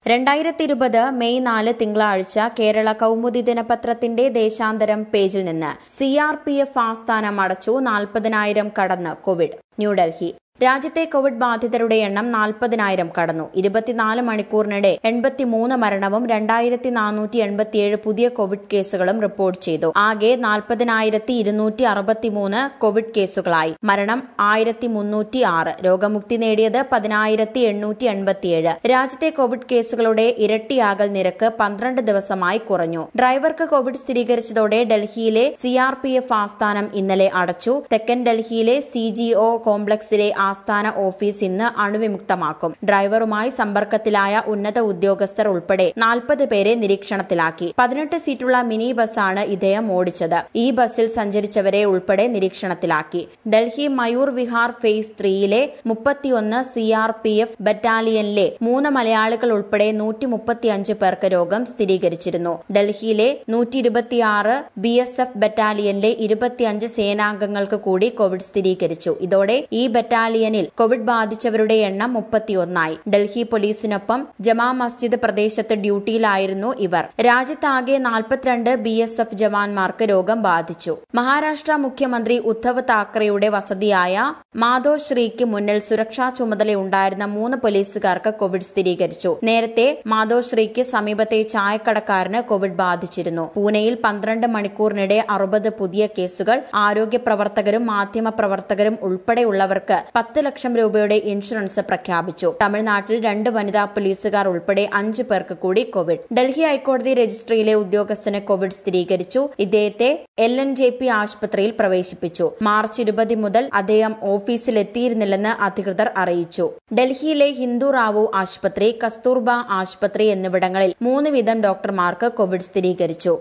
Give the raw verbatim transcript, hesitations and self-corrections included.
രണ്ടായിരത്തി ഇരുപത് മെയ് നാല് തിങ്കളാഴ്ച കേരള കൗമുദി ദിനപത്രത്തിന്റെ ദേശാന്തരം പേജിൽ നിന്ന് സി ആർ പി എഫ് ആസ്ഥാനം അടച്ചു, നാൽപ്പതിനായിരം കടന്ന് കോവിഡ്. ന്യൂഡൽഹി. രാജ്യത്തെ കോവിഡ് ബാധിതരുടെ എണ്ണം നാൽപ്പതിനായിരം കടന്നു. ഇരുപത്തിനാല് മണിക്കൂറിനിടെ എൺപത്തിമൂന്ന് മരണവും രണ്ടായിരത്തി നാനൂറ്റി എൺപത്തിയേഴ് പുതിയ കോവിഡ് കേസുകളും റിപ്പോർട്ട് ചെയ്തു. ആകെ നാൽപ്പതിനായിരത്തി ഇരുന്നൂറ്റി അറുപത്തിമൂന്ന് കോവിഡ് കേസുകളായി. മരണം ആയിരത്തി മുന്നൂറ്റി ആറ്. രോഗമുക്തി നേടിയത് പതിനായിരത്തി എണ്ണൂറ്റി എൺപത്തിയേഴ്. രാജ്യത്തെ കോവിഡ് കേസുകളുടെ ഇരട്ടിയാകൽ നിരക്ക് പന്ത്രണ്ട് ദിവസമായി കുറഞ്ഞു. ഡ്രൈവർക്ക് കോവിഡ് സ്ഥിരീകരിച്ചതോടെ ഡൽഹിയിലെ സി ആർ പി എഫ് ആസ്ഥാനം ഇന്നലെ അടച്ചു. തെക്കൻ ഡൽഹിയിലെ സി ജി ഒ കോംപ്ലക്സിലെ ആസ്ഥാന ഓഫീസ് ഇന്ന് അണുവിമുക്തമാക്കും. ഡ്രൈവറുമായി സമ്പർക്കത്തിലായ ഉന്നത ഉദ്യോഗസ്ഥർ ഉൾപ്പെടെ നാൽപ്പത് പേരെ നിരീക്ഷണത്തിലാക്കി. പതിനെട്ട് സീറ്റുള്ള മിനി ബസ്സാണ് ഇദ്ദേഹം ഓടിച്ചത്. ഈ ബസ്സിൽ സഞ്ചരിച്ചവരെ ഉൾപ്പെടെ നിരീക്ഷണത്തിലാക്കി. ഡൽഹി മയൂർ വിഹാർ ഫേസ് ത്രീയിലെ മുപ്പത്തിയൊന്ന് സി ആർ പി എഫ് ബറ്റാലിയനിലെ മൂന്ന് മലയാളികൾ ഉൾപ്പെടെ നൂറ്റി മുപ്പത്തിയഞ്ച് പേർക്ക് രോഗം സ്ഥിരീകരിച്ചിരുന്നു. ഡൽഹിയിലെ നൂറ്റി ഇരുപത്തിയാറ് ബി എസ് എഫ് ബറ്റാലിയനിലെ ഇരുപത്തിയഞ്ച് സേനാംഗങ്ങൾക്ക് കൂടി കോവിഡ് സ്ഥിരീകരിച്ചു. ഇതോടെ ഈ ബറ്റാലിയൻ ിൽ കോവിഡ് ബാധിച്ചവരുടെ എണ്ണം മുപ്പത്തിയൊന്നായി. ഡൽഹി പോലീസിനൊപ്പം ജമാ മസ്ജിദ് പ്രദേശത്ത് ഡ്യൂട്ടിയിലായിരുന്നു ഇവർ. രാജ്യത്താകെ നാൽപ്പത്തിരണ്ട് ബി എസ് എഫ് ജവാന്മാർക്ക് രോഗം ബാധിച്ചു. മഹാരാഷ്ട്ര മുഖ്യമന്ത്രി ഉദ്ധവ് താക്കറെയുടെ വസതിയായ മാധോശ്രീക്ക് മുന്നിൽ സുരക്ഷാ ചുമതലയുണ്ടായിരുന്ന മൂന്ന് പോലീസുകാർക്ക് കോവിഡ് സ്ഥിരീകരിച്ചു. നേരത്തെ മാധോശ്രീക്ക് സമീപത്തെ ചായക്കടക്കാരന് കോവിഡ് ബാധിച്ചിരുന്നു. പൂനെയിൽ പന്ത്രണ്ട് മണിക്കൂറിനിടെ അറുപത് പുതിയ കേസുകൾ. ആരോഗ്യ പ്രവർത്തകരും മാധ്യമ പ്രവർത്തകരും ഉൾപ്പെടെയുള്ളവർക്ക് പത്ത് ലക്ഷം രൂപയുടെ ഇൻഷുറൻസ് പ്രഖ്യാപിച്ചു. തമിഴ്നാട്ടിൽ രണ്ട് വനിതാ പോലീസുകാർ ഉൾപ്പെടെ അഞ്ചു പേർക്ക് കൂടി കോവിഡ്. ഡൽഹി ഹൈക്കോടതി രജിസ്ട്രിയിലെ ഉദ്യോഗസ്ഥന് കോവിഡ് സ്ഥിരീകരിച്ചു. ഇദ്ദേഹത്തെ എൽ എൻ ജെ പി ആശുപത്രിയിൽ പ്രവേശിപ്പിച്ചു. മാർച്ച് ഇരുപത് മുതൽ അദ്ദേഹം ഓഫീസിൽ എത്തിയിരുന്നില്ലെന്ന് അധികൃതർ അറിയിച്ചു. ഡൽഹിയിലെ ഹിന്ദു റാവു ആശുപത്രി, കസ്തൂർബ ആശുപത്രി എന്നിവിടങ്ങളിൽ മൂന്ന് വീതം ഡോക്ടർമാർക്ക് കോവിഡ് സ്ഥിരീകരിച്ചു.